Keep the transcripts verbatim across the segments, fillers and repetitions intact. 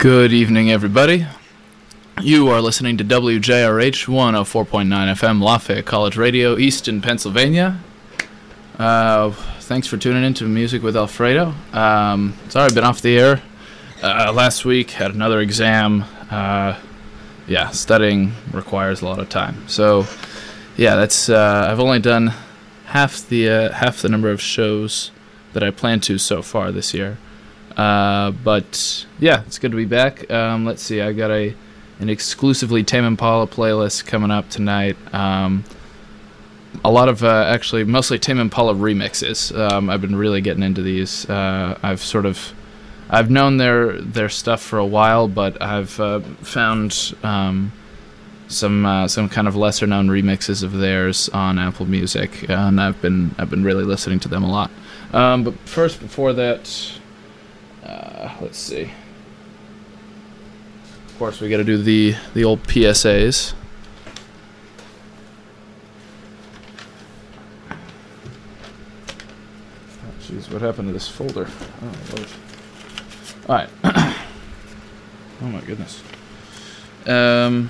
Good evening, everybody. You are listening to W J R H one oh four point nine F M, Lafayette College Radio, Easton, Pennsylvania. Uh, thanks for tuning in to Music with Alfredo. Um, sorry, I've been off the air. Uh, last week, had another exam. Uh, yeah, studying requires a lot of time. So, yeah, that's. Uh, I've only done half the uh, half the number of shows that I plan to so far this year. Uh, but yeah, it's good to be back. Um, let's see, I got a an exclusively Tame Impala playlist coming up tonight. Um, a lot of uh, actually mostly Tame Impala remixes. Um, I've been really getting into these. Uh, I've sort of I've known their their stuff for a while, but I've uh, found um, some uh, some kind of lesser known remixes of theirs on Apple Music, and I've been I've been really listening to them a lot. Um, but first, before that. Uh, let's see. Of course, we got to do the the old P S As. Oh, jeez, what happened to this folder? Oh, Lord. All right. Oh my goodness. Um.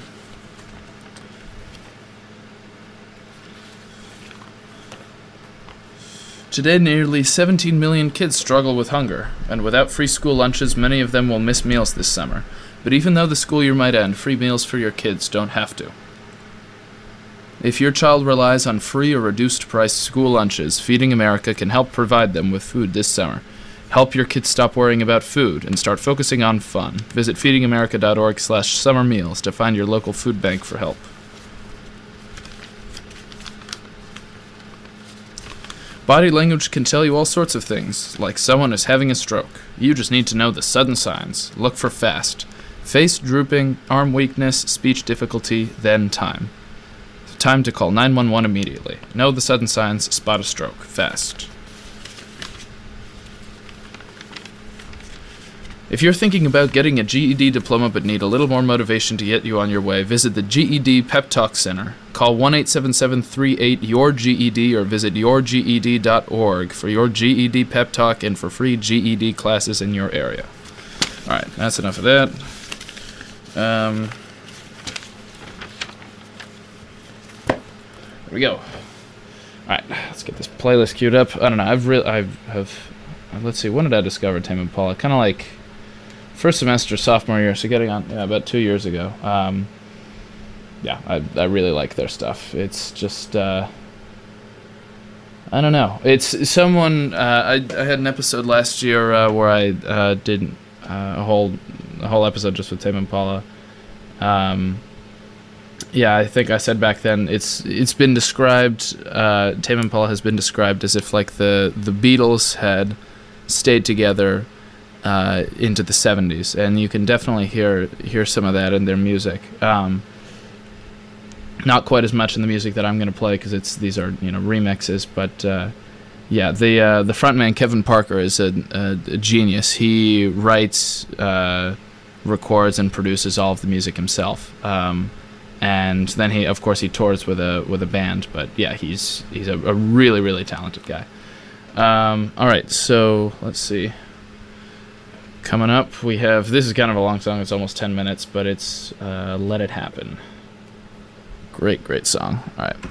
Today, nearly seventeen million kids struggle with hunger, and without free school lunches, many of them will miss meals this summer. But even though the school year might end, free meals for your kids don't have to. If your child relies on free or reduced-price school lunches, Feeding America can help provide them with food this summer. Help your kids stop worrying about food and start focusing on fun. Visit feeding america dot org slash summer meals to find your local food bank for help. Body language can tell you all sorts of things, like someone is having a stroke. You just need to know the sudden signs. Look for FAST. Face drooping, arm weakness, speech difficulty, then time. Time to call nine one one immediately. Know the sudden signs, spot a stroke. FAST. If you're thinking about getting a G E D diploma but need a little more motivation to get you on your way, visit the G E D Pep Talk Center. Call one eight seven seven three eight Y O U R G E D or visit your G E D dot org for your G E D Pep Talk and for free G E D classes in your area. Alright, that's enough of that. Um, there we go. Alright, let's get this playlist queued up. I don't know, I've really, I have, let's see, when did I discover Tame Impala? Kind of like first semester, sophomore year, so getting on, yeah, about two years ago. Um, yeah, I I really like their stuff. It's just, uh, I don't know. It's someone, uh, I, I had an episode last year uh, where I uh, did uh, a whole a whole episode just with Tame Impala. Um, yeah, I think I said back then, it's it's been described, uh, Tame Impala has been described as if like the, the Beatles had stayed together Uh, into the seventies, and you can definitely hear hear some of that in their music. Um, not quite as much in the music that I'm going to play because it's these are you know remixes, but uh, yeah, the uh, the frontman Kevin Parker is a, a, a genius. He writes, uh, records, and produces all of the music himself. Um, and then he, of course, he tours with a with a band. But yeah, he's he's a, a really really talented guy. Um, all right, so let's see. Coming up, we have, this is kind of a long song, it's almost ten minutes, but it's uh, Let It Happen. Great, great song. All right.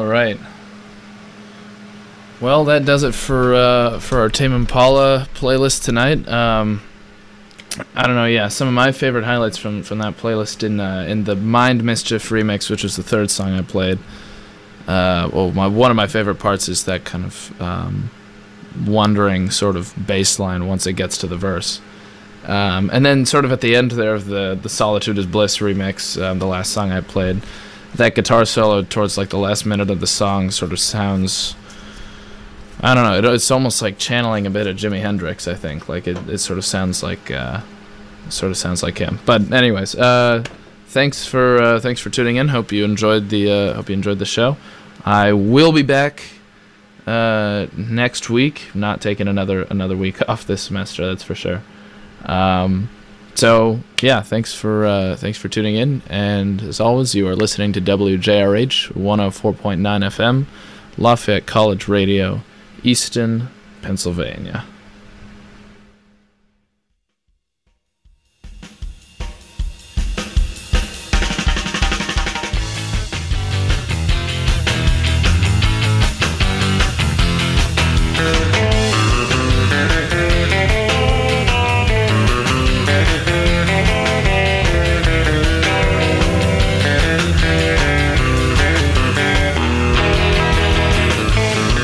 right. Well, that does it for uh, for our Tame Impala playlist tonight. Um, I don't know. Yeah, some of my favorite highlights from, from that playlist in uh, in the Mind Mischief remix, which was the third song I played. Uh, well, my one of my favorite parts is that kind of um, wandering sort of bass line once it gets to the verse. Um, and then sort of at the end there of the the Solitude is Bliss remix, um, the last song I played, that guitar solo towards like the last minute of the song sort of sounds. I don't know. It, it's almost like channeling a bit of Jimi Hendrix. I think like it, it sort of sounds like uh, sort of sounds like him. But anyways, uh, thanks for uh, thanks for tuning in. Hope you enjoyed the uh, hope you enjoyed the show. I will be back uh, next week. Not taking another another week off this semester. That's for sure. Um, so yeah, thanks for uh, thanks for tuning in. And as always, you are listening to W J R H one oh four point nine F M, Lafayette College Radio, Easton, Pennsylvania.